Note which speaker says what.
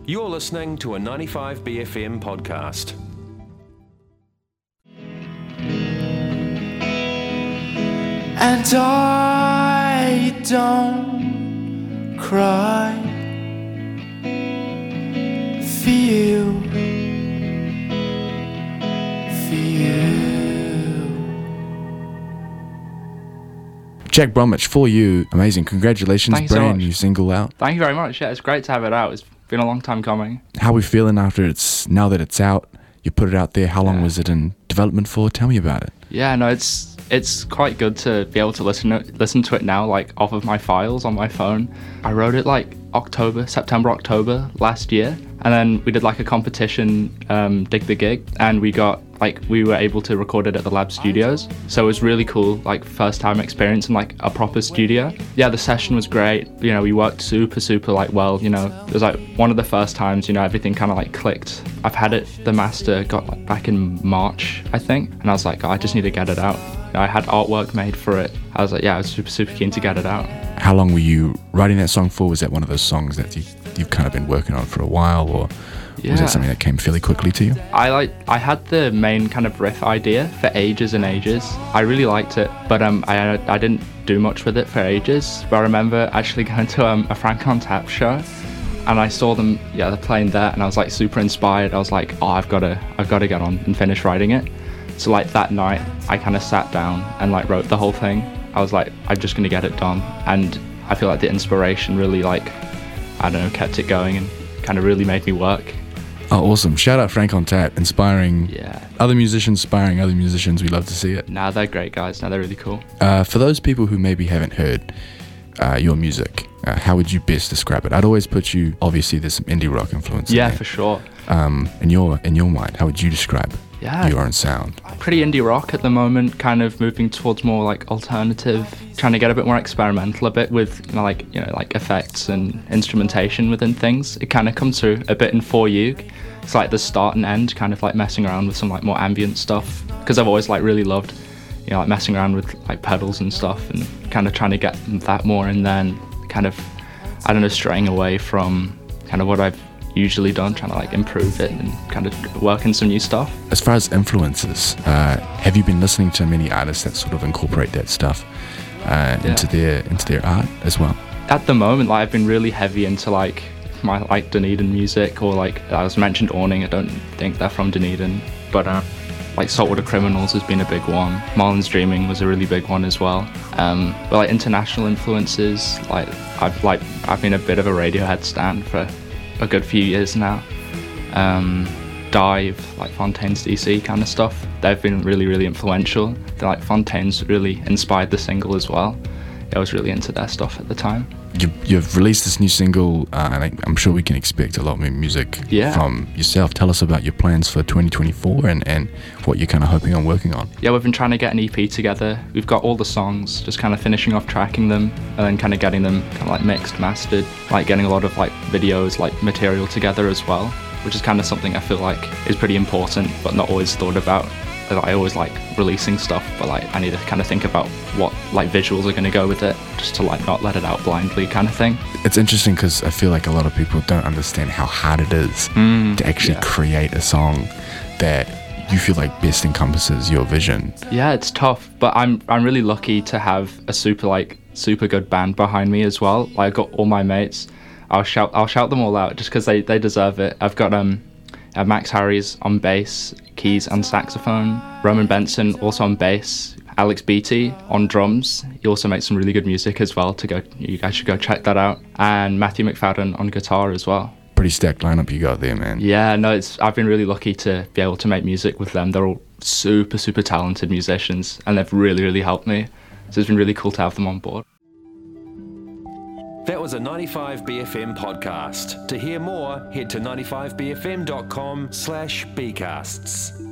Speaker 1: You're listening to a 95BFM podcast.
Speaker 2: And I don't cry for you, for you.
Speaker 3: Jack Bromwich, For You, amazing. Congratulations,
Speaker 4: Thanks so
Speaker 3: brand
Speaker 4: much.
Speaker 3: new single out.
Speaker 4: Thank you very much. Yeah, it's great to have it out. It's been a long time coming.
Speaker 3: How are we feeling now that it's out? You put it out there. How long
Speaker 4: Yeah.
Speaker 3: was it in development for? Tell me about it.
Speaker 4: Yeah, no, it's quite good to be able to listen to it now, like off of my files on my phone. I wrote it like September, October last year, and then we did like a competition, Dig the Gig, and we were able to record it at the Lab Studios. So it was really cool, like first time experience in like a proper studio. Yeah, the session was great. You know, we worked super like well. You know, it was like one of the first times, you know, everything kind of like clicked. I've had it, the master got like back in March, I think, and I was like, oh, I just need to get it out. I had artwork made for it. I was like, yeah, I was super keen to get it out.
Speaker 3: How long were you writing that song for? Was that one of those songs that you've kind of been working on for a while, or was that something that came fairly quickly to you?
Speaker 4: I had the main kind of riff idea for ages and ages. I really liked it, but I didn't do much with it for ages. But I remember actually going to a Frank on Tap show, and I saw them, they're playing that, and I was like super inspired. I was like, oh, I've got to get on and finish writing it. So like that night, I kind of sat down and like wrote the whole thing. I was like, I'm just gonna get it done, and I feel like the inspiration really kept it going and kind of really made me work.
Speaker 3: Oh, awesome. Shout out Frank on Tap, inspiring other musicians, We love to see it.
Speaker 4: Nah, they're great guys. They're really cool.
Speaker 3: For those people who maybe haven't heard your music, how would you best describe it? I'd always put you, obviously there's some indie rock influence in there.
Speaker 4: For sure.
Speaker 3: In your mind, how would you describe your own sound?
Speaker 4: Pretty indie rock at the moment, kind of moving towards more like alternative, trying to get a bit more experimental a bit with like effects and instrumentation within things. It kind of comes through a bit in For You. It's like the start and end, kind of like messing around with some like more ambient stuff, because I've always like really loved, you know, like messing around with like pedals and stuff, and kind of trying to get that more, and then kind of, I don't know, straying away from kind of what I've usually done, trying to like improve it and kind of work in some new stuff.
Speaker 3: As far as influences, have you been listening to many artists that sort of incorporate that stuff into their art as well?
Speaker 4: At the moment, like I've been really heavy into like my like Dunedin music, or like I was mentioned Awning. I don't think they're from Dunedin, but like Saltwater Criminals has been a big one. Marlin's Dreaming was a really big one as well. But like international influences, like I've been a bit of a Radiohead stan for a good few years now. Dive, like Fontaine's DC kind of stuff, they've been really influential. They're like Fontaine's really inspired the single as well. I was really into their stuff at the time.
Speaker 3: You've released this new single, and I'm sure we can expect a lot more music from yourself. Tell us about your plans for 2024 and what you're kind of hoping on working on.
Speaker 4: Yeah, we've been trying to get an EP together. We've got all the songs, just kind of finishing off tracking them, and then kind of getting them kind of like mixed, mastered, like getting a lot of like videos, like material together as well, which is kind of something I feel like is pretty important, but not always thought about. I always like releasing stuff, but like I need to kind of think about what like visuals are going to go with it, just to like not let it out blindly kind of thing.
Speaker 3: It's interesting because I feel like a lot of people don't understand how hard it is to actually create a song that you feel like best encompasses your vision.
Speaker 4: Yeah, it's tough, but I'm really lucky to have a super good band behind me as well. Like I've got all my mates. I'll shout them all out just because they deserve it. I've got Max Harries on bass, keys and saxophone, Roman Benson also on bass, Alex Beatty on drums. He also makes some really good music as well. You guys should go check that out. And Matthew McFadden on guitar as well.
Speaker 3: Pretty stacked lineup you got there, man.
Speaker 4: Yeah, no, I've been really lucky to be able to make music with them. They're all super talented musicians, and they've really helped me. So it's been really cool to have them on board.
Speaker 1: That was a 95BFM podcast. To hear more, head to 95bfm.com/bcasts.